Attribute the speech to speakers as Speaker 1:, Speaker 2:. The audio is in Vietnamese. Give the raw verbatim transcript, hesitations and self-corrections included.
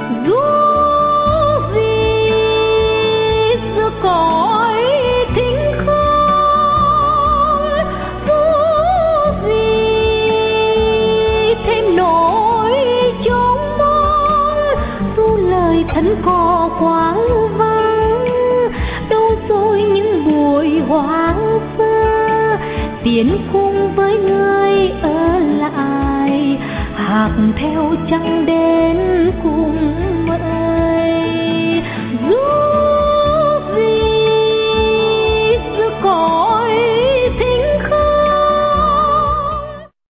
Speaker 1: dù gì giữa cõi thinh không, dù gì thêm nỗi trông mong, dù lời thân có quang vang, đâu rồi những buổi hoang sơ, tiến cùng với người ở lại, hạc theo trăng đến cùng